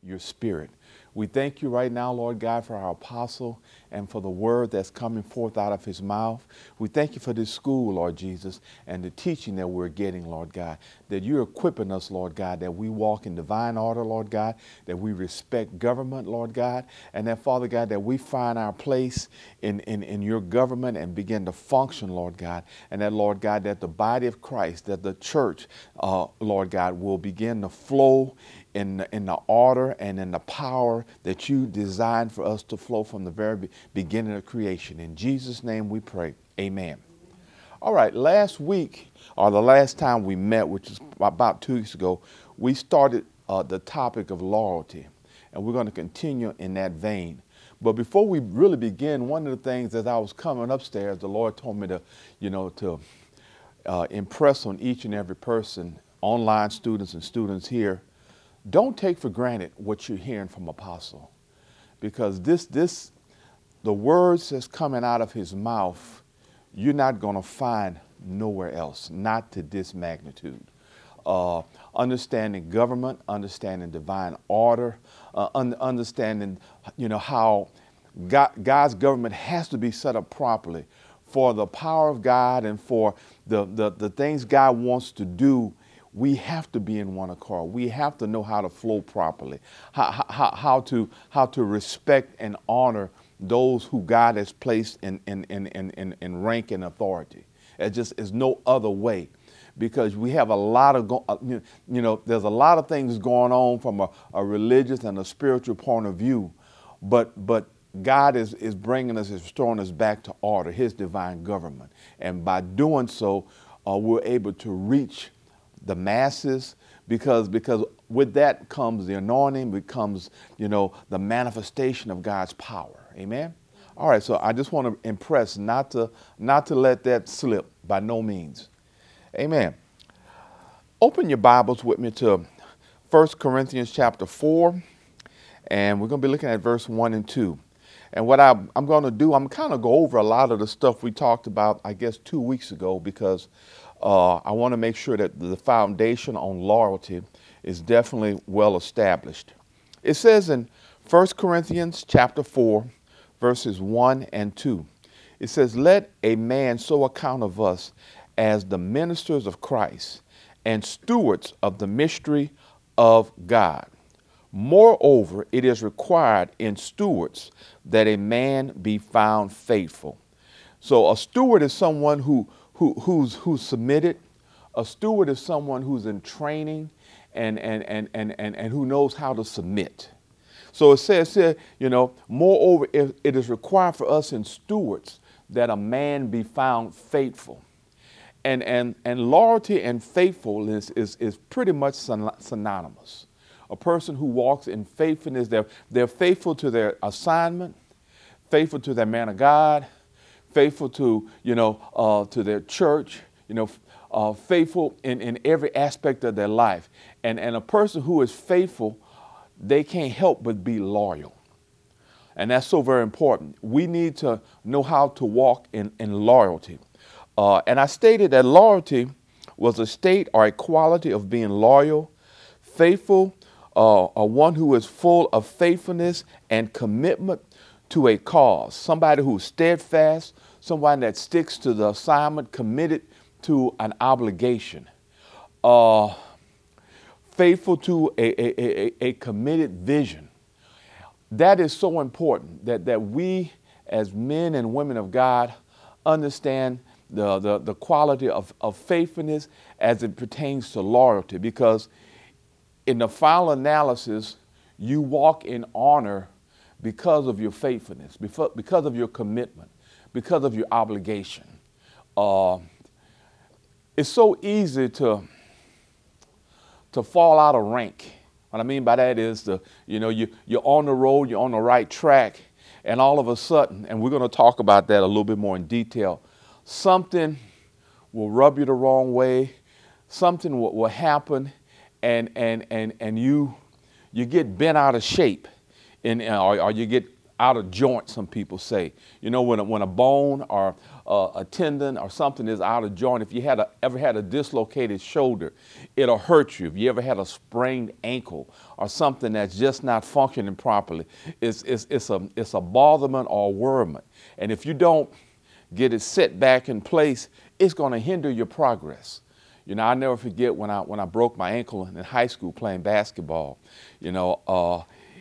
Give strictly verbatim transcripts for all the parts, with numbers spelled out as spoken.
your spirit. We thank you right now, Lord God, for our apostle and for the word that's coming forth out of his mouth. We thank you for this school, Lord Jesus, and the teaching that we're getting, Lord God, that you're equipping us, Lord God, that we walk in divine order, Lord God, that we respect government, Lord God, and that, Father God, that we find our place in, in, in your government and begin to function, Lord God, and that, Lord God, that the body of Christ, that the church, uh, Lord God, will begin to flow in the, in the order and in the power that you designed for us to flow from the very be- beginning of creation. In Jesus' name we pray. Amen. All right, last week, or the last time we met, which is about two weeks ago, we started uh, the topic of loyalty, and we're going to continue in that vein. But before we really begin, one of the things as I was coming upstairs, the Lord told me to, you know, to uh, impress on each and every person, online students and students here, don't take for granted what you're hearing from Apostle, because this, this, the words that's coming out of his mouth, you're not going to find nowhere else, not to this magnitude. Uh, understanding government, understanding divine order, uh, un- understanding, you know, how God, God's government has to be set up properly for the power of God and for the, the, the things God wants to do. We have to be in one accord. We have to know how to flow properly, how, how, how, to, how to respect and honor those who God has placed in, in, in, in, in, in rank and authority. It just is no other way, because we have a lot of, go, uh, you know, there's a lot of things going on from a, a religious and a spiritual point of view, but, but God is, is bringing us, is restoring us back to order, his divine government. And by doing so, uh, we're able to reach the masses, because because with that comes the anointing, becomes, you know, the manifestation of God's power. Amen. All right, so I just want to impress, not to not to let that slip by no means. Amen. Open your Bibles with me to First Corinthians chapter four, and we're going to be looking at verse one and two. And what I, I'm going to do, I'm kind of go over a lot of the stuff we talked about, I guess, two weeks ago, because uh, I want to make sure that the foundation on loyalty is definitely well established. It says in First Corinthians chapter four, verses one and two, it says, "Let a man so account of us as the ministers of Christ and stewards of the mystery of God. Moreover, it is required in stewards that a man be found faithful." So a steward is someone who, who who's who's submitted. A steward is someone who's in training and and and and and, and who knows how to submit. So it says here, you know, moreover, it, it is required for us in stewards that a man be found faithful. And and and loyalty and faithfulness is is pretty much synonymous. A person who walks in faithfulness, they're, they're faithful to their assignment, faithful to their man of God, faithful to, you know, uh, to their church, you know, uh, faithful in, in every aspect of their life. And, and a person who is faithful, they can't help but be loyal. And that's so very important. We need to know how to walk in, in loyalty. Uh, and I stated that loyalty was a state or a quality of being loyal, faithful, uh, or one who is full of faithfulness and commitment to a cause. Somebody who's steadfast, somebody that sticks to the assignment, committed to an obligation, uh, faithful to a, a, a, a committed vision. That is so important, that, that we as men and women of God understand the, the, the quality of, of faithfulness as it pertains to loyalty, because in the final analysis, you walk in honor because of your faithfulness, because of your commitment, because of your obligation. Uh, it's so easy to, to fall out of rank. What I mean by that is, the, you know, you, you're on the road, you're on the right track, and all of a sudden, and we're going to talk about that a little bit more in detail, something will rub you the wrong way, something will, will happen, and and and and you you get bent out of shape, and or, or you get out of joint, some people say. You know, when a, when a bone or uh, a tendon or something is out of joint, if you had a, ever had a dislocated shoulder, it'll hurt you. If you ever had a sprained ankle or something that's just not functioning properly, it's, it's, it's, a, it's a botherment or a worriment. And if you don't get it set back in place, it's going to hinder your progress. You know, I never forget when I when I broke my ankle in high school playing basketball. You know, uh,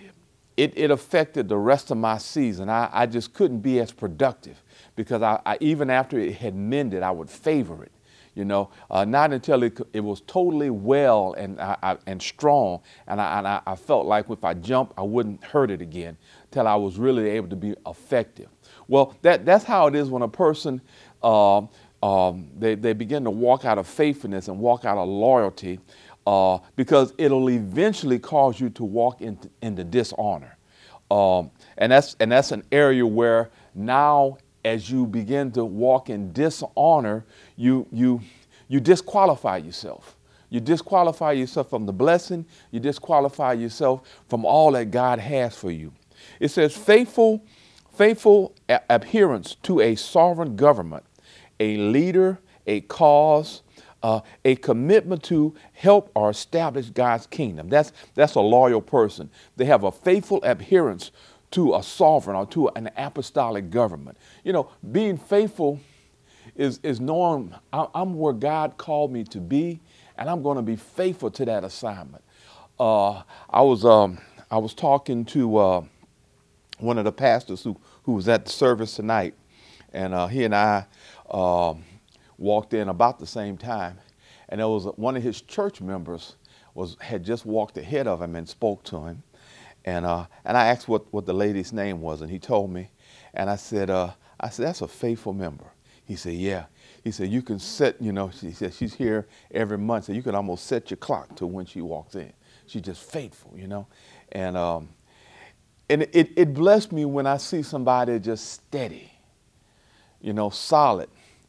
it, it affected the rest of my season. I, I just couldn't be as productive because I, I even after it had mended, I would favor it. You know, uh, not until it, it was totally well and I, I, and strong, and, I, and I, I felt like if I jumped, I wouldn't hurt it again, till I was really able to be effective. Well, that that's how it is when a person uh, um, they they begin to walk out of faithfulness and walk out of loyalty, uh, because it'll eventually cause you to walk into, into dishonor, um, and that's and that's an area where now, as you begin to walk in dishonor, you you you disqualify yourself. You disqualify yourself from the blessing. You disqualify yourself from all that God has for you. It says faithful, faithful a- adherence to a sovereign government, a leader, a cause, uh, a commitment to help or establish God's kingdom. That's that's a loyal person. They have a faithful adherence to a sovereign or to an apostolic government. You know, being faithful is, is knowing I'm where God called me to be, and I'm going to be faithful to that assignment. Uh, I was um, I was talking to uh, one of the pastors who, who was at the service tonight, and uh, he and I uh, walked in about the same time, and there was one of his church members was had just walked ahead of him and spoke to him. And uh, and I asked what, what the lady's name was, and he told me. And I said, uh, I said, that's a faithful member. He said, yeah. He said, you can set, you know, she said she's here every month, so you can almost set your clock to when she walks in. She's just faithful, you know. And um, and it, it blessed me when I see somebody just steady, you know, solid,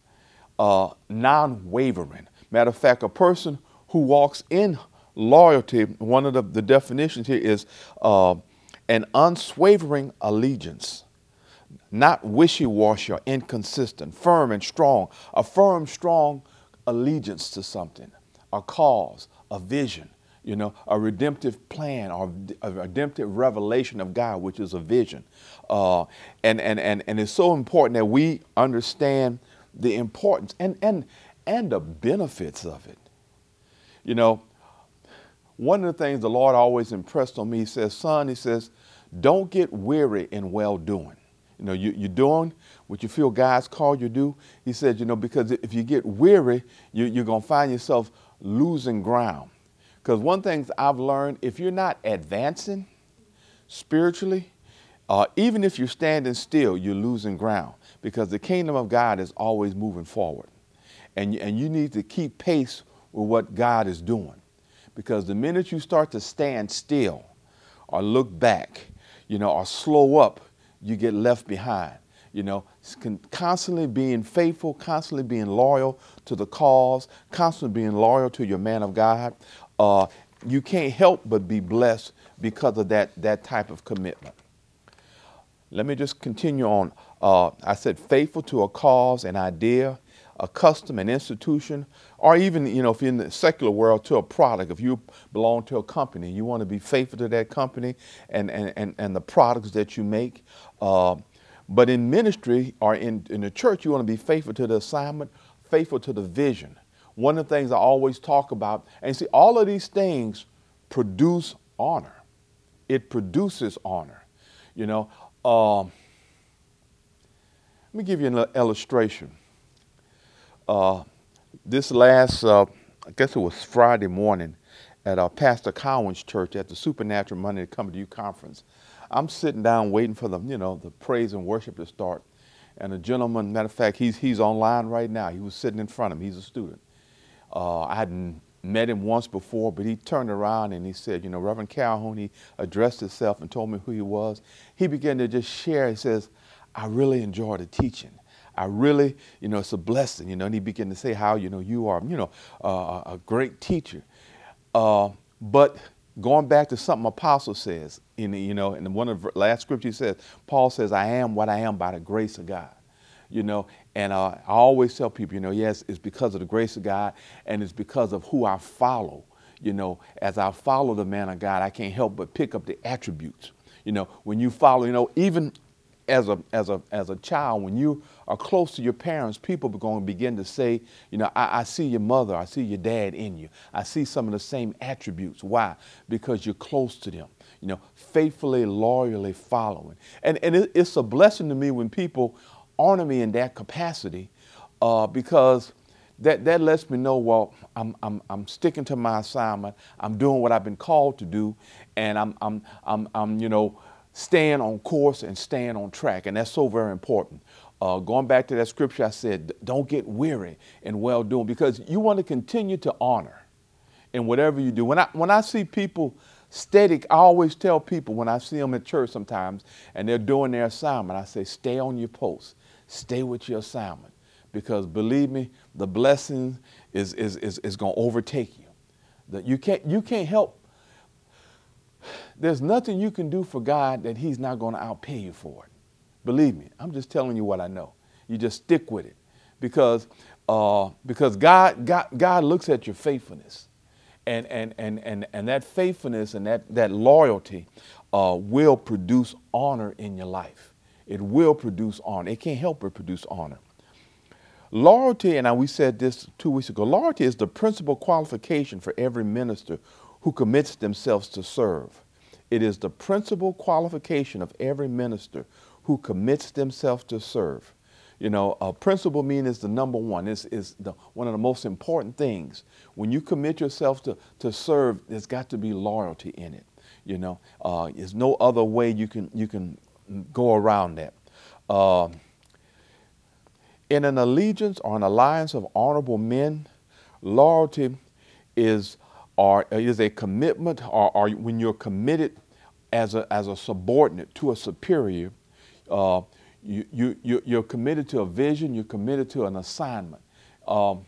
uh, non-wavering. Matter of fact, a person who walks in loyalty, one of the, the definitions here is uh, an unswavering allegiance, not wishy-washy or inconsistent, firm and strong, a firm, strong allegiance to something, a cause, a vision, you know, a redemptive plan or a redemptive revelation of God, which is a vision. Uh, and, and, and, and it's so important that we understand the importance and, and, and the benefits of it. You know, one of the things the Lord always impressed on me, he says, son, he says, don't get weary in well-doing. You know, you, you're doing what you feel God's called you to do. He said, you know, because if you get weary, you, you're going to find yourself losing ground. Because one thing I've learned, if you're not advancing spiritually, uh, even if you're standing still, you're losing ground, because the kingdom of God is always moving forward. And, and you need to keep pace with what God is doing. Because the minute you start to stand still or look back, you know, or slow up, you get left behind. You know, constantly being faithful, constantly being loyal to the cause, constantly being loyal to your man of God. Uh, you can't help but be blessed because of that, that type of commitment. Let me just continue on. Uh, I said faithful to a cause, an idea, a custom, an institution, or even, you know, if you're in the secular world, to a product. If you belong to a company, you want to be faithful to that company and, and, and, and the products that you make. Uh, but in ministry or in, in the church, you want to be faithful to the assignment, faithful to the vision. One of the things I always talk about, and see, all of these things produce honor. It produces honor. You know, um, let me give you an illustration. Uh, this last, uh, I guess it was Friday morning at uh, Pastor Cowan's church at the Supernatural Monday to Come to You conference. I'm sitting down waiting for the, you know, the praise and worship to start. And a gentleman, matter of fact, he's, he's online right now. He was sitting in front of me. He's a student. Uh, I hadn't met him once before, but he turned around and he said, you know, Reverend Calhoun, he addressed himself and told me who he was. He began to just share. He says, I really enjoyed the teaching. I really, you know, it's a blessing, you know, and he began to say how, you know, you are, you know, uh, a great teacher. Uh, but going back to something Apostle says, in the, you know, in one of the last scripture he says, Paul says, I am what I am by the grace of God. You know, and uh, I always tell people, you know, yes, it's because of the grace of God, and it's because of who I follow. You know, as I follow the man of God, I can't help but pick up the attributes. You know, when you follow, you know, even as a as a as a child, when you are close to your parents, people are going to begin to say, you know, I, I see your mother, I see your dad in you. I see some of the same attributes. Why? Because you're close to them. You know, faithfully, loyally following. And and it, it's a blessing to me when people honor me in that capacity, uh, because that that lets me know, well, I'm I'm I'm sticking to my assignment. I'm doing what I've been called to do, and I'm I'm I'm I'm you know staying on course and staying on track, and that's so very important. Uh, going back to that scripture, I said, don't get weary in well doing, because you want to continue to honor in whatever you do. When I when I see people steady, I always tell people when I see them at church sometimes and they're doing their assignment, I say, stay on your post. Stay with your assignment, because believe me, the blessing is is is, is going to overtake you. That you can't you can't help. There's nothing you can do for God that He's not going to outpay you for it. Believe me, I'm just telling you what I know. You just stick with it, because uh, because God God God looks at your faithfulness, and and and and and that faithfulness and that that loyalty uh, will produce honor in your life. It will produce honor. It can't help but produce honor. Loyalty, and we said this two weeks ago, loyalty is the principal qualification for every minister who commits themselves to serve. It is the principal qualification of every minister who commits themselves to serve. You know, a principle mean is the number one. It's, it's the, one of the most important things. When you commit yourself to, to serve, there's got to be loyalty in it. You know, uh, there's no other way you can, you can go around that. Uh, in an allegiance or an alliance of honorable men, loyalty is or is a commitment, or, or when you're committed as a as a subordinate to a superior, uh, you you you you're committed to a vision. You're committed to an assignment. Um,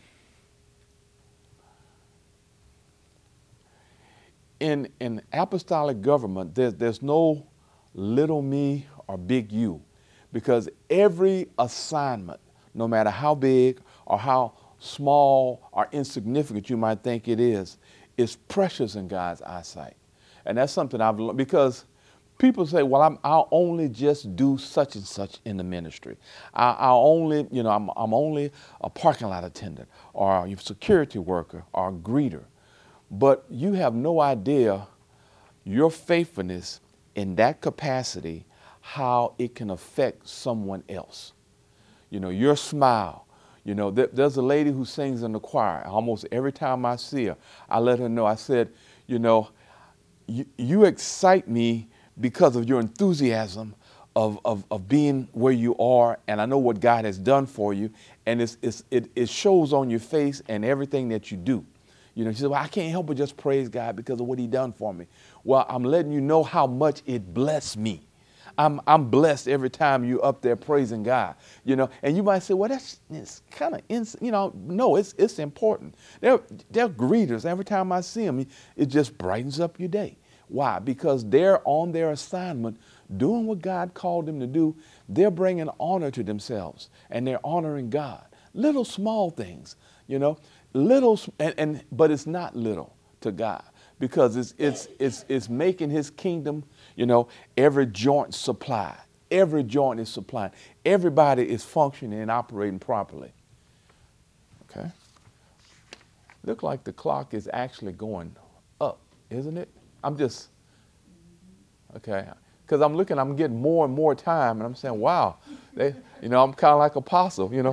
in in apostolic government, there's there's no little me or big you, because every assignment, no matter how big or how small or insignificant you might think it is, is precious in God's eyesight. And that's something I've learned, because people say, well, I'm, I'll only just do such and such in the ministry. I, I'll only, you know, I'm, I'm only a parking lot attendant or a security worker or a greeter. But you have no idea your faithfulness in that capacity, how it can affect someone else. You know, your smile. You know, th- there's a lady who sings in the choir. Almost every time I see her, I let her know. I said, you know, you, you excite me because of your enthusiasm of, of, of being where you are, and I know what God has done for you, and it's, it's, it, it shows on your face and everything that you do. You know, she said, well, I can't help but just praise God because of what He done for me. Well, I'm letting you know how much it blessed me. I'm I'm blessed every time you up there praising God, you know. And you might say, well, that's it's kind of, ins-, you know, no, it's it's important. They're they're greeters. Every time I see them, it just brightens up your day. Why? Because they're on their assignment, doing what God called them to do. They're bringing honor to themselves, and they're honoring God. Little small things, you know, little, and, and but it's not little to God, because it's it's it's it's making His kingdom. You know, every joint supplied. Every joint is supplied. Everybody is functioning and operating properly. Okay. Look like the clock is actually going up, isn't it? I'm just, okay. Because I'm looking, I'm getting more and more time, and I'm saying, wow, they, you know, I'm kind of like Apostle, you know.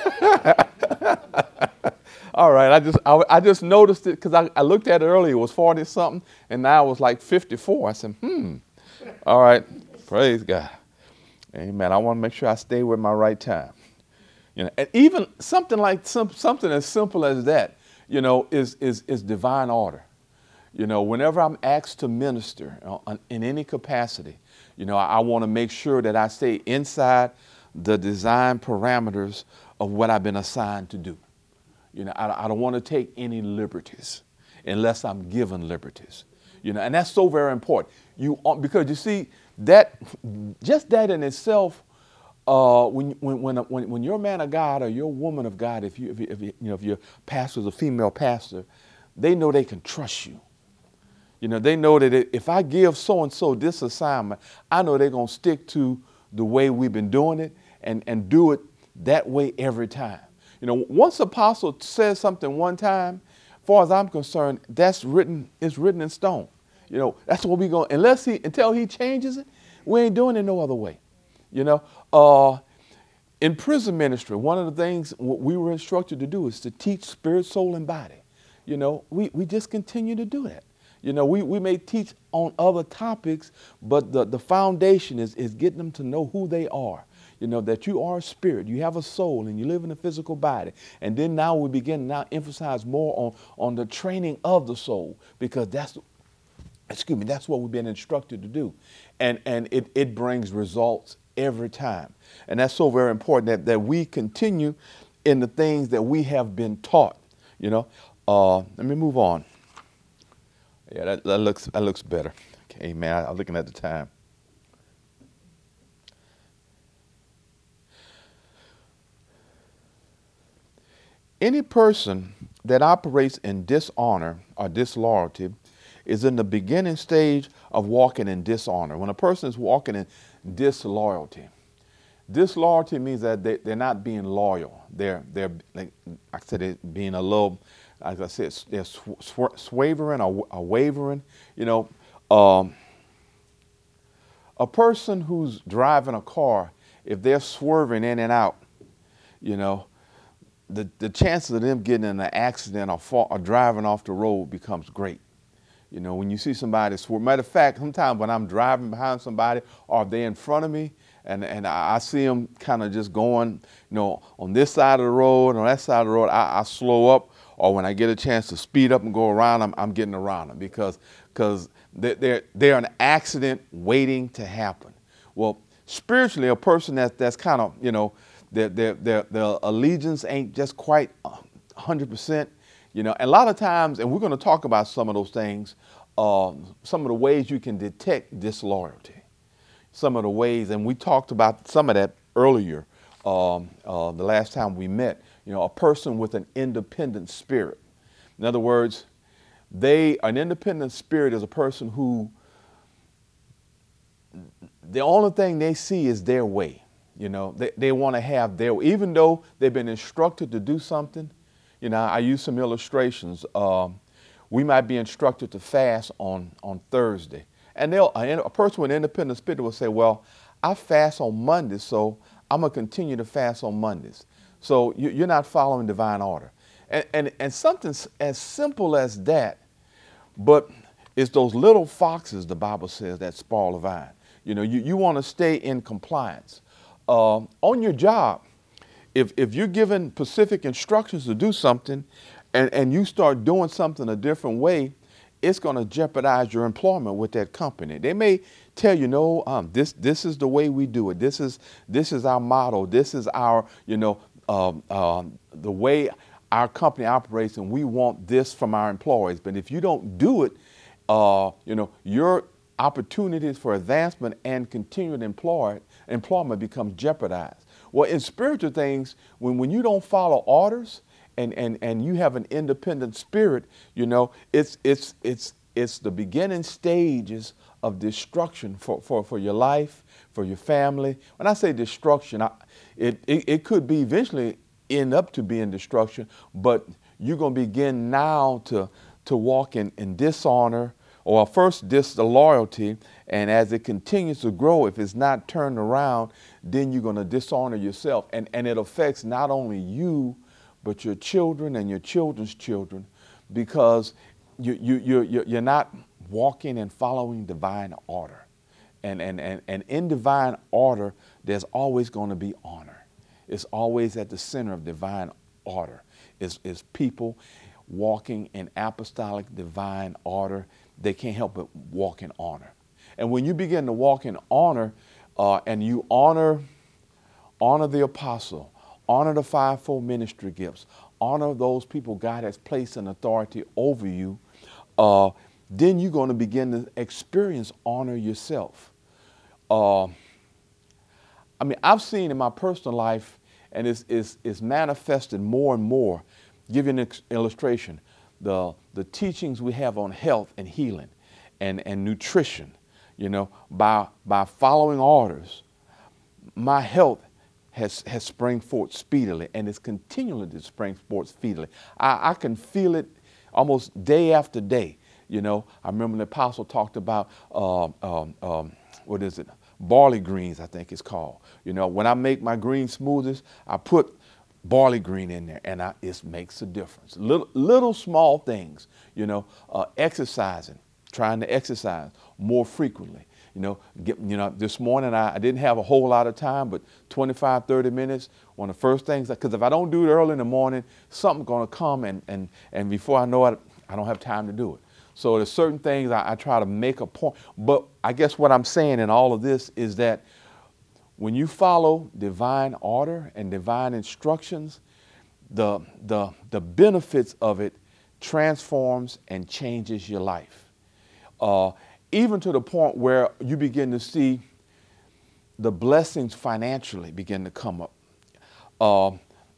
All right, I just I, I just noticed it because I, I looked at it earlier. It was forty something, and now it was like fifty-four. I said, hmm. All right, praise God. Amen. I want to make sure I stay with my right time. You know, and even something like some, something as simple as that, you know, is is is divine order. You know, whenever I'm asked to minister in any capacity, you know, I, I want to make sure that I stay inside the design parameters of what I've been assigned to do. You know, I, I don't want to take any liberties unless I'm given liberties. You know, and that's so very important. You because you see that just that in itself, uh, when when when when when you're a man of God or you're a woman of God, if you if you, if you, you know if your pastor is a female pastor, they know they can trust you. You know, they know that if I give so and so this assignment, I know they're gonna stick to the way we've been doing it and and do it that way every time. You know, once apostle says something one time, as far as I'm concerned, that's written, it's written in stone. You know, that's what we going, unless he, until he changes it, we ain't doing it no other way. You know, uh, in prison ministry, one of the things we were instructed to do is to teach spirit, soul, and body. You know, we, we just continue to do that. You know, we, we may teach on other topics, but the, the foundation is, is getting them to know who they are. You know, that you are a spirit, you have a soul, and you live in a physical body. And then now we begin to now emphasize more on, on the training of the soul, because that's, excuse me, that's what we've been instructed to do. And, and it, it brings results every time. And that's so very important that, that we continue in the things that we have been taught. You know, uh, let me move on. Yeah, that, that looks that looks better. Okay, man, I'm looking at the time. Any person that operates in dishonor or disloyalty is in the beginning stage of walking in dishonor. When a person is walking in disloyalty, disloyalty means that they, they're not being loyal. They're, they're like I said, they're being a little, as I said, they're sw- sw- swavering or, or wavering. You know, um, a person who's driving a car, if they're swerving in and out, you know, the, the chances of them getting in an accident or, fall, or driving off the road becomes great. You know, when you see somebody swerve, matter of fact, sometimes when I'm driving behind somebody or they're in front of me and, and I see them kind of just going, you know, on this side of the road, on that side of the road, I, I slow up, or when I get a chance to speed up and go around them, I'm getting around them because because they're, they're, they're an accident waiting to happen. Well, spiritually, a person that, that's kind of, you know, their, their, their, their allegiance ain't just quite one hundred percent. You know, and a lot of times, and we're going to talk about some of those things, uh, some of the ways you can detect disloyalty, some of the ways, and we talked about some of that earlier, um, uh, the last time we met. You know, a person with an independent spirit. In other words, they, an independent spirit is a person who, the only thing they see is their way. You know, they, they want to have their, even though they've been instructed to do something. You know, I use some illustrations. Um, we might be instructed to fast on, on Thursday. And they'll, a, a person with an independent spirit will say, well, I fast on Mondays, so I'm going to continue to fast on Mondays. So you, you're not following divine order. And, and, and something as simple as that, but it's those little foxes, the Bible says, that spoil the vine. You know, you, you want to stay in compliance. Uh, on your job, If, if you're given specific instructions to do something and, and you start doing something a different way, it's going to jeopardize your employment with that company. They may tell you, no, um, this this is the way we do it. This is this is our motto. This is our, you know, um, um, the way our company operates, and we want this from our employees. But if you don't do it, uh, you know, your opportunities for advancement and continued employ, employment becomes jeopardized. Well, in spiritual things, when, when you don't follow orders and, and, and you have an independent spirit, you know, it's it's it's it's the beginning stages of destruction for, for, for your life, for your family. When I say destruction, I, it, it, it could be eventually end up to being destruction, but you're going to begin now to, to walk in, in dishonor, or first disloyalty, and as it continues to grow, if it's not turned around, then you're going to dishonor yourself. And, and it affects not only you, but your children and your children's children, because you, you, you're, you're not walking and following divine order. And, and, and, and in divine order, there's always going to be honor. It's always at the center of divine order. It's, it's people walking in apostolic divine order. They can't help but walk in honor. And when you begin to walk in honor, uh, and you honor, honor the apostle, honor the fivefold ministry gifts, honor those people God has placed in authority over you, uh, then you're going to begin to experience honor yourself. Uh, I mean, I've seen in my personal life, and it's, it's, it's manifested more and more. Give you an ex- illustration. The, the teachings we have on health and healing and, and nutrition, you know, by, by following orders, my health has, has sprung forth speedily, and it's continually to spring forth speedily. I, I can feel it almost day after day. You know, I remember the apostle talked about, uh, um, um, what is it? Barley greens, I think it's called. You know, when I make my green smoothies, I put barley green in there, and I, it makes a difference. Little, little small things, you know, uh, exercising, trying to exercise more frequently. You know, get, you know, this morning I, I didn't have a whole lot of time, but twenty-five, thirty minutes, one of the first things, because if I don't do it early in the morning, something's going to come, and, and, and before I know it, I don't have time to do it. So there's certain things I, I try to make a point. But I guess what I'm saying in all of this is that when you follow divine order and divine instructions, the, the, the benefits of it transforms and changes your life. Uh, even to the point where you begin to see the blessings financially begin to come up. Uh,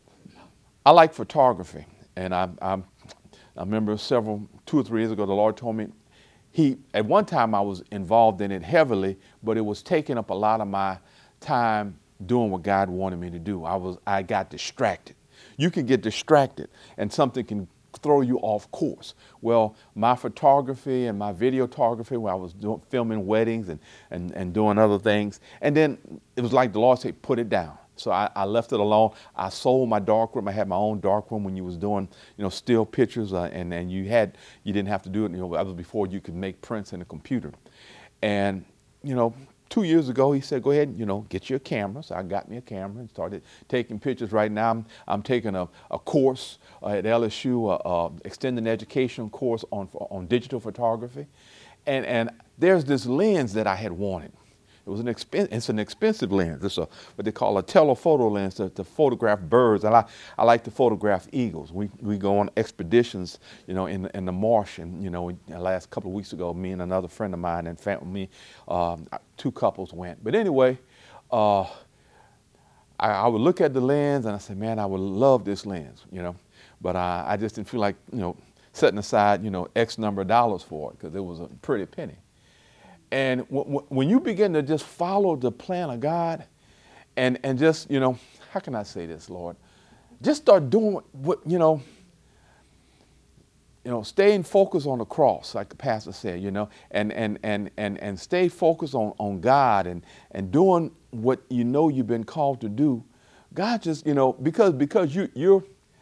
I like photography, and I, I, I remember several, two or three years ago, the Lord told me, he, at one time I was involved in it heavily, but it was taking up a lot of my time doing what God wanted me to do. I was, I got distracted. You can get distracted, and something can throw you off course. Well, my photography and my videography, where I was doing, filming weddings and, and, and doing other things, and then it was like the Lord said, put it down. So I, I left it alone. I sold my darkroom. I had my own darkroom when you was doing, you know, still pictures, uh, and, and you had, you didn't have to do it, you know, that was before you could make prints in a computer. And, you know, two years ago, he said, go ahead and, you know, get you a camera. So I got me a camera and started taking pictures. Right now, I'm, I'm taking a, a course uh, at L S U, a, a extended education course on, on digital photography. And, and there's this lens that I had wanted. It was an expen- it's an expensive lens. It's a, what they call a telephoto lens to, to photograph birds. And I, I like to photograph eagles. We, we go on expeditions, you know, in, in the marsh. And, you know, we, the last couple of weeks ago, me and another friend of mine and family, me, um, two couples went. But anyway, uh, I, I would look at the lens and I said, man, I would love this lens, you know. But I, I just didn't feel like, you know, setting aside, you know, X number of dollars for it, because it was a pretty penny. And w- when you begin to just follow the plan of God and, and just, you know, how can I say this, Lord? Just start doing what, what you know, you know, staying focused on the cross, like the pastor said, you know, and and and and and stay focused on, on God and, and doing what you know you've been called to do. God just, you know, because because you you're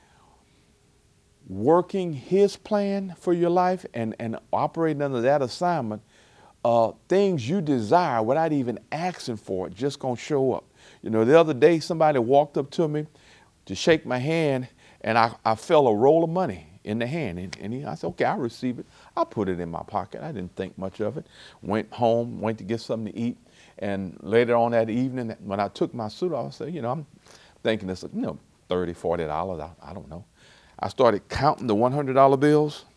working his plan for your life and, and operating under that assignment. Uh, things you desire without even asking for it just gonna show up. You know, the other day somebody walked up to me to shake my hand, and I, I felt a roll of money in the hand, and, and he, I said, okay, I'll receive it. I put it in my pocket. I didn't think much of it. Went home, went to get something to eat, and later on that evening, when I took my suit off, I said, you know, I'm thinking it's, you know, thirty dollars, forty dollars, I, I don't know. I started counting the one hundred dollar bills.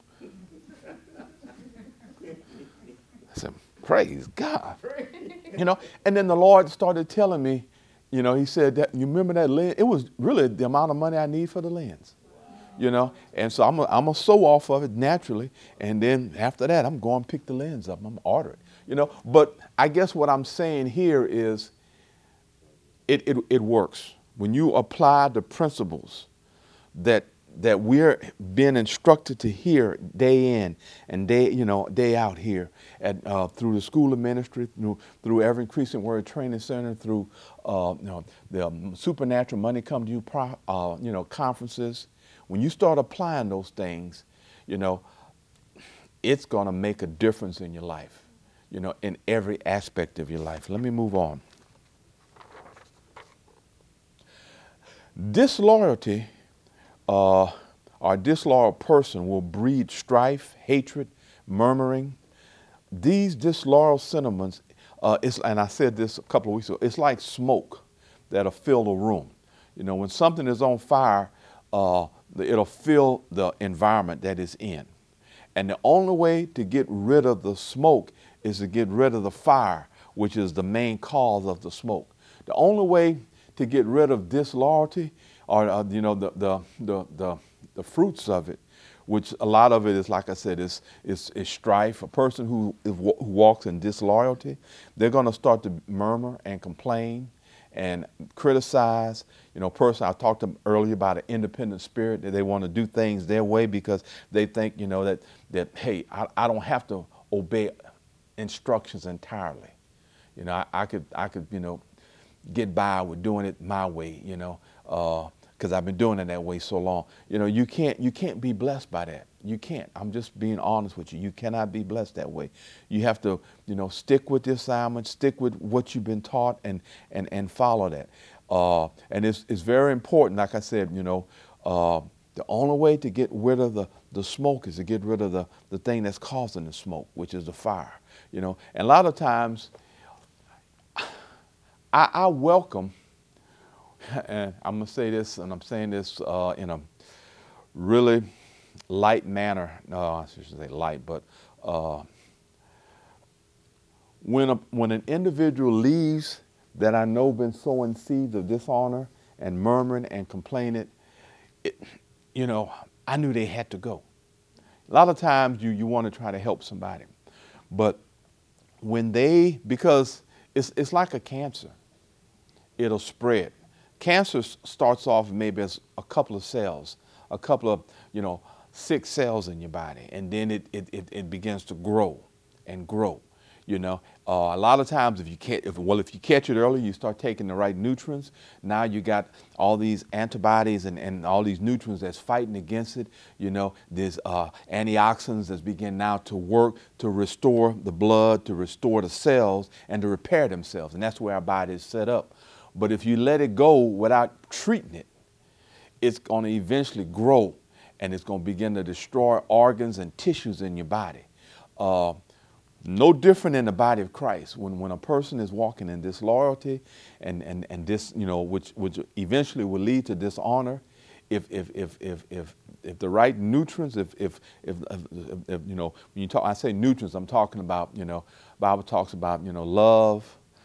I said, praise God. You know, and then the Lord started telling me, you know, he said that, you remember that lens? It was really the amount of money I need for the lens, you know? And so I'm going to sew off of it naturally. And then after that, I'm going to pick the lens up. I'm going to order it, you know? But I guess what I'm saying here is it, it, it works. When you apply the principles that that we're being instructed to hear day in and day, you know, day out here at uh, through the School of Ministry, through through Every Increasing Word Training Center, through uh, you know, the um, Supernatural Money Come to You, pro, uh, you know, conferences. When you start applying those things, you know, it's going to make a difference in your life, you know, in every aspect of your life. Let me move on. Disloyalty. Uh, our disloyal person will breed strife, hatred, murmuring. These disloyal sentiments, uh, it's, and I said this a couple of weeks ago, it's like smoke that'll fill a room. You know, when something is on fire, uh, it'll fill the environment that it's in. And the only way to get rid of the smoke is to get rid of the fire, which is the main cause of the smoke. The only way to get rid of disloyalty, or uh, you know, the, the the the the fruits of it, which a lot of it is, like I said, is is, is strife. A person who, is, who walks in disloyalty, they're going to start to murmur and complain and criticize. You know, person I talked to them earlier about an independent spirit, that they want to do things their way because they think, you know, that that hey, I, I don't have to obey instructions entirely. You know, I, I could I could you know get by with doing it my way. You know, because uh, I've been doing it that way so long. You know, you can't you can't be blessed by that. You can't. I'm just being honest with you. You cannot be blessed that way. You have to, you know, stick with the assignment, stick with what you've been taught, and and and follow that. Uh, and it's it's very important. Like I said, you know, uh, the only way to get rid of the the smoke is to get rid of the the thing that's causing the smoke, which is the fire. You know, and a lot of times, I, I welcome, and I'm gonna say this, and I'm saying this uh, in a really light manner. No, I should say light, but uh, when a, when an individual leaves that I know been sowing seeds of dishonor and murmuring and complaining, it, you know, I knew they had to go. A lot of times you you want to try to help somebody, but when they, because it's it's like a cancer, it'll spread. Cancer starts off maybe as a couple of cells, a couple of, you know, six cells in your body, and then it it it, it begins to grow and grow. You know, uh, a lot of times if you can't, if, well, if you catch it early, you start taking the right nutrients. Now you got all these antibodies and, and all these nutrients that's fighting against it. You know, there's uh, antioxidants that's begin now to work to restore the blood, to restore the cells, and to repair themselves. And that's where our body is set up. But if you let it go without treating it, it's going to eventually grow, and it's going to begin to destroy organs and tissues in your body. Uh, No different in the body of Christ. When when a person is walking in disloyalty and and and this, you know, which which eventually will lead to dishonor, if if if if if if the right nutrients, if if if, if, if you know, when you talk, I say nutrients, I'm talking about, you know, Bible talks about, you know, love,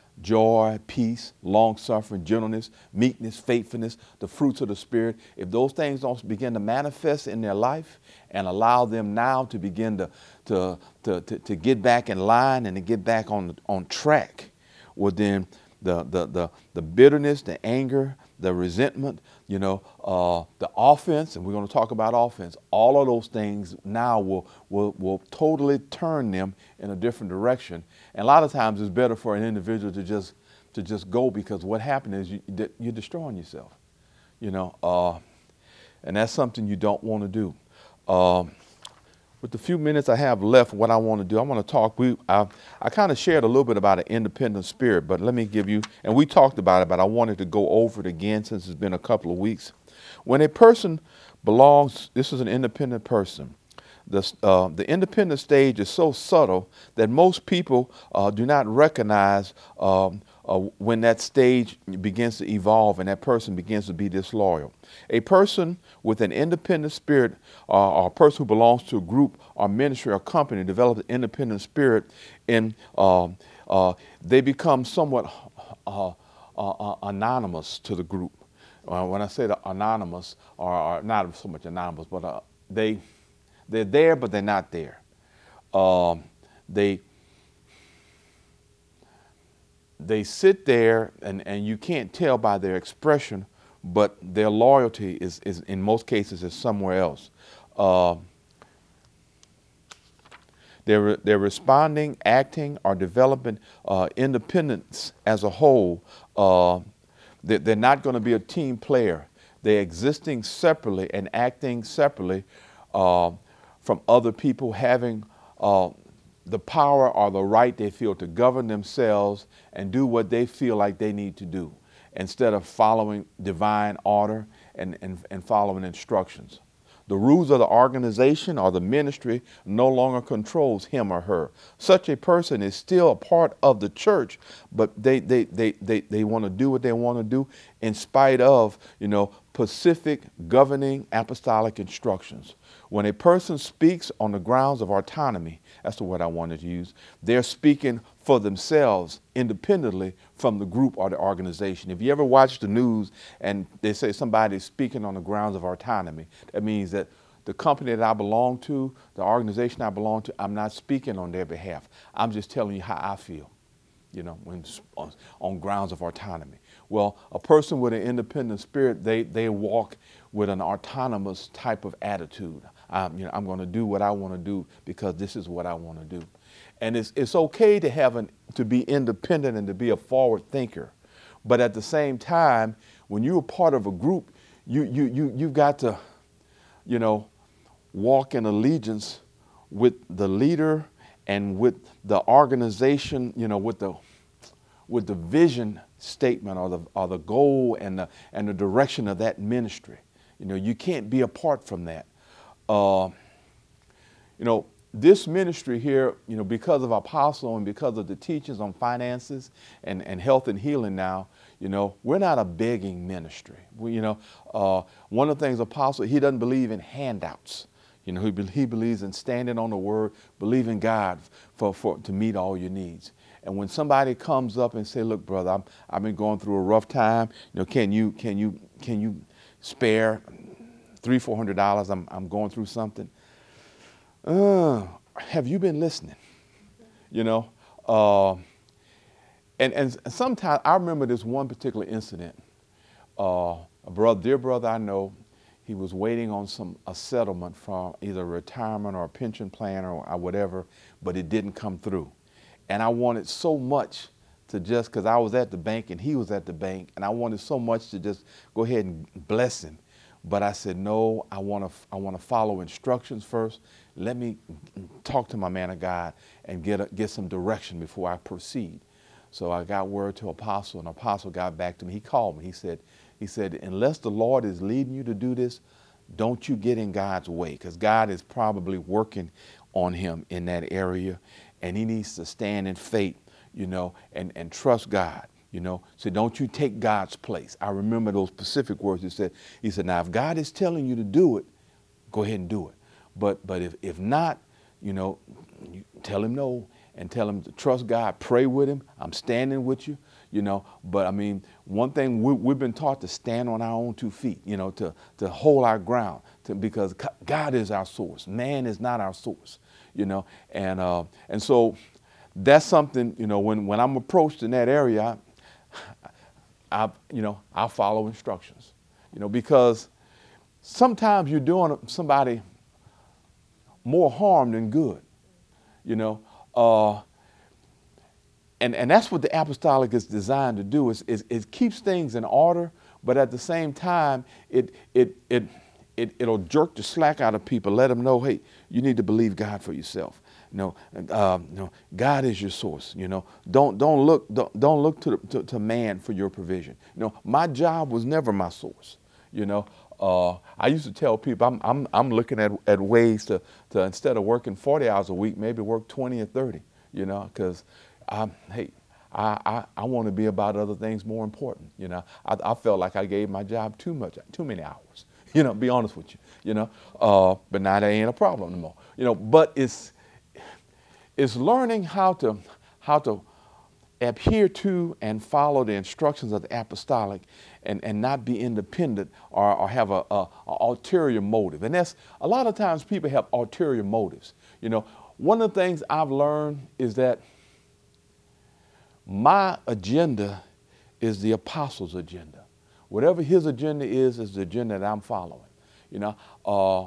joy, peace, long suffering, gentleness, meekness, faithfulness, the fruits of the Spirit. If those things don't begin to manifest in their life and allow them now to begin to to to to, to get back in line and to get back on on track, well then the the the the bitterness, the anger, the resentment, you know, uh, the offense, and we're going to talk about offense. All of those things now will will will totally turn them in a different direction. And a lot of times it's better for an individual to just to just go, because what happened is you, you're destroying yourself, you know, uh, and that's something you don't want to do. Um, with the few minutes I have left, what I want to do, I want to talk. We I, I kind of shared a little bit about an independent spirit, but let me give you, and we talked about it, but I wanted to go over it again since it's been a couple of weeks. When a person belongs, this is an independent person. The, uh, the independent stage is so subtle that most people uh, do not recognize um, uh, when that stage begins to evolve and that person begins to be disloyal. A person with an independent spirit, uh, or a person who belongs to a group or ministry or company, develops an independent spirit, and uh, uh, they become somewhat uh, uh, anonymous to the group. Uh, when I say the anonymous, or, or not so much anonymous, but uh, they they're there, but they're not there. Um, they they sit there, and, and you can't tell by their expression, but their loyalty is, is in most cases is somewhere else. Uh, they're they're responding, acting, or developing uh, independence as a whole. Uh, they, they're not going to be a team player. They're existing separately and acting separately uh, from other people, having uh, the power or the right they feel to govern themselves and do what they feel like they need to do, instead of following divine order and, and, and following instructions. The rules of the organization or the ministry no longer controls him or her. Such a person is still a part of the church, but they they they they, they want to do what they want to do in spite of, you know, specific governing apostolic instructions. When a person speaks on the grounds of autonomy, that's the word I wanted to use, they're speaking for themselves independently from the group or the organization. If you ever watch the news and they say somebody's speaking on the grounds of autonomy, that means that the company that I belong to, the organization I belong to, I'm not speaking on their behalf. I'm just telling you how I feel, you know, when on, on grounds of autonomy. Well, a person with an independent spirit, they, they walk with an autonomous type of attitude. Um, you know, I'm going to do what I want to do because this is what I want to do. And it's, it's okay to have an, to be independent and to be a forward thinker. But at the same time, when you're a part of a group, you, you, you, you've got to, you know, walk in allegiance with the leader and with the organization, you know, with the with the vision statement or the or the goal and the and the direction of that ministry. You know, you can't be apart from that. Uh, you know, this ministry here, you know, because of Apostle and because of the teachings on finances and, and health and healing now, you know, we're not a begging ministry. We, you know, uh, one of the things Apostle, he doesn't believe in handouts. You know, he, be, he believes in standing on the word, believing God for, for to meet all your needs. And when somebody comes up and say, look, brother, I'm, I've been going through a rough time. You know, can you, can you, can you spare three, four hundred dollars? I'm, I'm going through something. Uh, have you been listening? You know, uh, and, and sometimes I remember this one particular incident. Uh, a brother, dear brother I know, he was waiting on some a settlement from either retirement or a pension plan or, or whatever, but it didn't come through. And I wanted so much to just, because I was at the bank and he was at the bank, and I wanted so much to just go ahead and bless him. But I said, no, I want to I want to follow instructions first. Let me talk to my man of God and get, a, get some direction before I proceed. So I got word to Apostle, and Apostle got back to me. He called me. He said, he said, unless the Lord is leading you to do this, don't you get in God's way, because God is probably working on him in that area, and he needs to stand in faith, you know, and, and trust God. You know, so don't you take God's place. I remember those specific words he said. He said, now, if God is telling you to do it, go ahead and do it. But but if, if not, you know, you tell him no and tell him to trust God, pray with him. I'm standing with you, you know. But I mean, one thing we, we've been taught to stand on our own two feet, you know, to, to hold our ground to, because God is our source. Man is not our source, you know. And uh, and so that's something, you know, when, when I'm approached in that area, I, I, you know, I follow instructions, you know, because sometimes you're doing somebody more harm than good, you know, uh, and and that's what the apostolic is designed to do. Is, is it keeps things in order, but at the same time, it it it it it'll jerk the slack out of people. Let them know, hey, you need to believe God for yourself. You know, uh, you know, God is your source. You know, don't don't look don't, don't look to, the, to to man for your provision. You know, my job was never my source. You know, uh, I used to tell people I'm I'm I'm looking at at ways to to instead of working forty hours a week, maybe work twenty or thirty. You know, because I'm hey. I, I, I want to be about other things more important. You know, I, I felt like I gave my job too much, too many hours. You know, be honest with you. You know, uh, but now that ain't a problem anymore. You know, but it's It's learning how to how to adhere to and follow the instructions of the apostolic, and, and not be independent or, or have a, a, a ulterior motive. And that's a lot of times people have ulterior motives. You know, one of the things I've learned is that my agenda is the apostle's agenda. Whatever his agenda is, is the agenda that I'm following. You know, uh,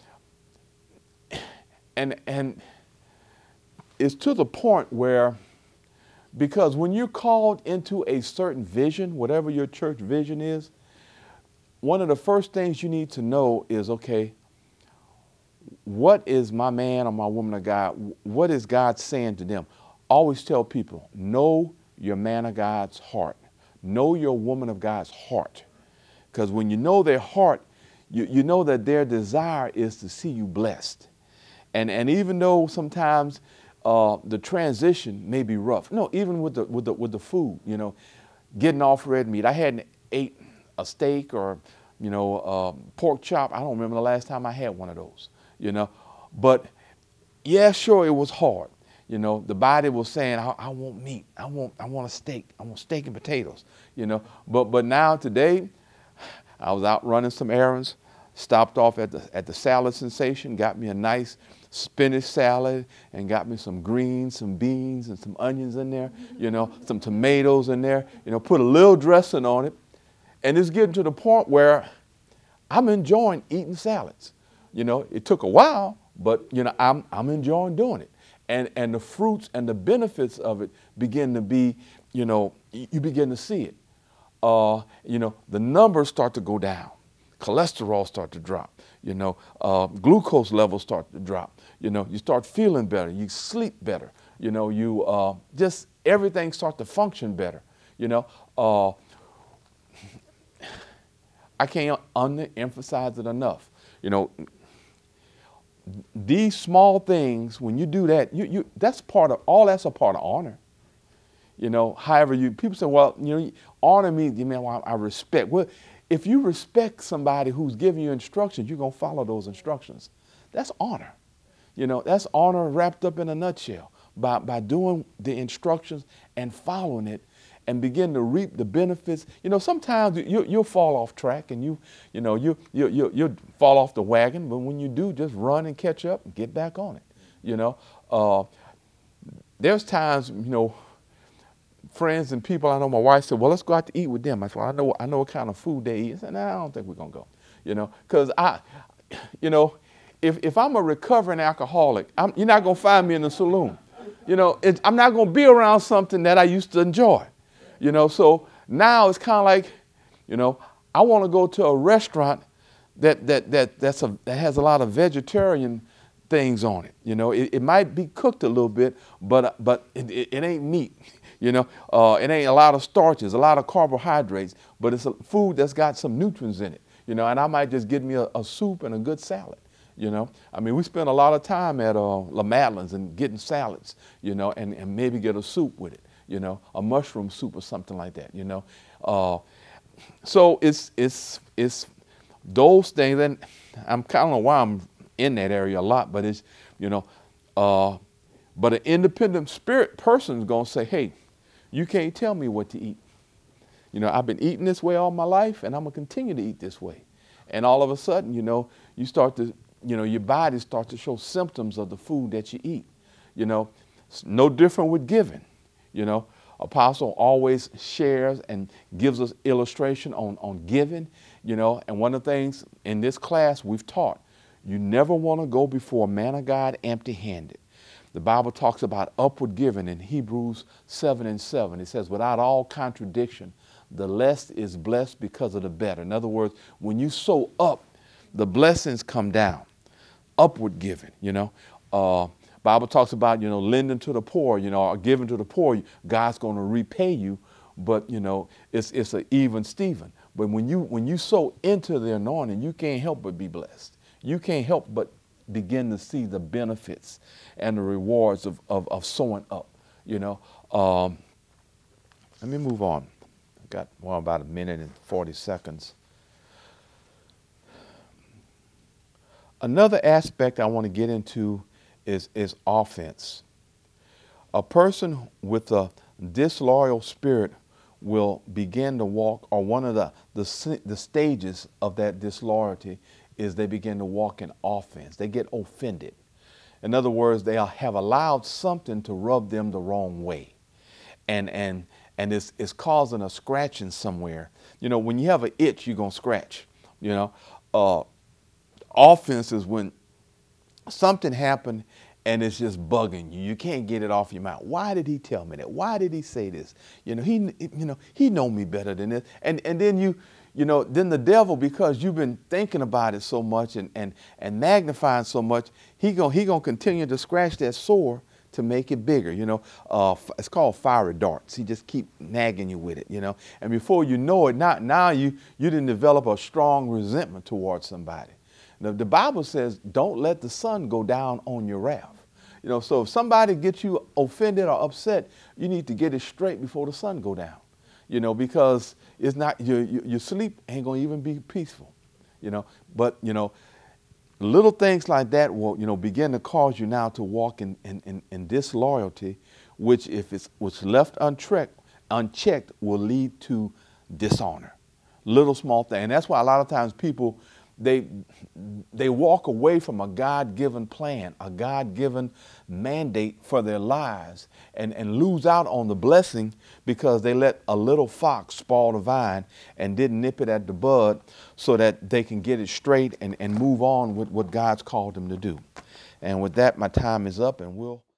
and and. It's to the point where, because when you're called into a certain vision, whatever your church vision is, one of the first things you need to know is, okay, what is my man or my woman of God, what is God saying to them? Always tell people, know your man of God's heart. Know your woman of God's heart. Because when you know their heart, you, you know that their desire is to see you blessed. And, and even though sometimes Uh, the transition may be rough. No, even with the with the with the food, you know, getting off red meat. I hadn't ate a steak or, you know, uh, pork chop. I don't remember the last time I had one of those, you know. But yeah, sure, it was hard. You know, the body was saying, I, I want meat. I want, I want a steak. I want steak and potatoes, you know. But, but now today, I was out running some errands, stopped off at the, at the salad sensation, got me a nice spinach salad and got me some greens, some beans and some onions in there, you know, some tomatoes in there, you know, put a little dressing on it. And it's getting to the point where I'm enjoying eating salads. You know, it took a while, but, you know, I'm, I'm enjoying doing it. And, and the fruits and the benefits of it begin to be, you know, you begin to see it. Uh, you know, the numbers start to go down. Cholesterol start to drop. You know, uh, glucose levels start to drop. You know, you start feeling better. You sleep better. You know, you uh, just everything starts to function better. You know, uh, I can't underemphasize it enough. You know, these small things, when you do that, you, you that's part of, all that's a part of honor. You know, however you, people say, well, you know, honor means, you mean, well, I respect. Well, if you respect somebody who's giving you instructions, you're going to follow those instructions. That's honor. You know, that's honor wrapped up in a nutshell. By, by doing the instructions and following it and begin to reap the benefits. You know, sometimes you, you'll fall off track and you, you know, you, you, you, you'll fall off the wagon, but when you do, just run and catch up and get back on it. You know, uh, there's times, you know, friends and people, I know my wife said, well, let's go out to eat with them. I said, well, I know, I know what kind of food they eat. I said, no, nah, I don't think we're going to go, you know, because I, you know, if, if I'm a recovering alcoholic, I'm, you're not going to find me in the saloon. You know, it, I'm not going to be around something that I used to enjoy, you know. So now it's kind of like, you know, I want to go to a restaurant that that that that's a, that has a lot of vegetarian things on it. You know, it, it might be cooked a little bit, but but it, it, it ain't meat. You know, uh, it ain't a lot of starches, a lot of carbohydrates, but it's a food that's got some nutrients in it. You know, and I might just get me a, a soup and a good salad. You know, I mean, we spend a lot of time at uh, La Madeleine's and getting salads, you know, and, and maybe get a soup with it, you know, a mushroom soup or something like that, you know. Uh, so it's, it's, it's those things, and I'm kind of know why I'm in that area a lot, but it's, you know, uh, but an independent spirit person is going to say, hey, you can't tell me what to eat. You know, I've been eating this way all my life, and I'm going to continue to eat this way. And all of a sudden, you know, you start to, you know, your body starts to show symptoms of the food that you eat. You know, it's no different with giving. You know, Apostle always shares and gives us illustration on, on giving, you know, and one of the things in this class we've taught, you never want to go before a man of God empty-handed. The Bible talks about upward giving in Hebrews seven and seven. It says, without all contradiction, the less is blessed because of the better. In other words, when you sow up, the blessings come down. Upward giving, you know. Uh, Bible talks about, you know, lending to the poor, you know, or giving to the poor. God's going to repay you, but, you know, it's it's an even Steven. But when you when you sow into the anointing, you can't help but be blessed. You can't help but begin to see the benefits and the rewards of, of, of sowing up, you know. Um, let me move on. I've got, well, about a minute and forty seconds. Another aspect I want to get into is, is offense. A person with a disloyal spirit will begin to walk, or one of the, the, the stages of that disloyalty is they begin to walk in offense. They get offended. In other words, they have allowed something to rub them the wrong way. And, and, and it's, it's causing a scratching somewhere. You know, when you have an itch, you're going to scratch, you know. Uh, Offense is when something happened and it's just bugging you. You can't get it off your mind. Why did he tell me that? Why did he say this? You know, he, you know, he know me better than this. And and then you, you know, then the devil, because you've been thinking about it so much and and and magnifying so much, he gonna he gonna continue to scratch that sore to make it bigger. You know, uh, it's called fiery darts. He just keep nagging you with it. You know, and before you know it, now now you you didn't develop a strong resentment towards somebody. Now, the Bible says, don't let the sun go down on your wrath. You know, so if somebody gets you offended or upset, you need to get it straight before the sun go down. you know, because it's not, your, your your sleep ain't gonna even be peaceful, you know. But, you know, little things like that will, you know, begin to cause you now to walk in, in, in, in disloyalty, which if it's was left unchecked, unchecked will lead to dishonor. Little small thing. And that's why a lot of times people, they they walk away from a God-given plan, a God-given mandate for their lives, and, and lose out on the blessing because they let a little fox spoil the vine and didn't nip it at the bud so that they can get it straight and, and move on with what God's called them to do. And with that, my time is up, and we'll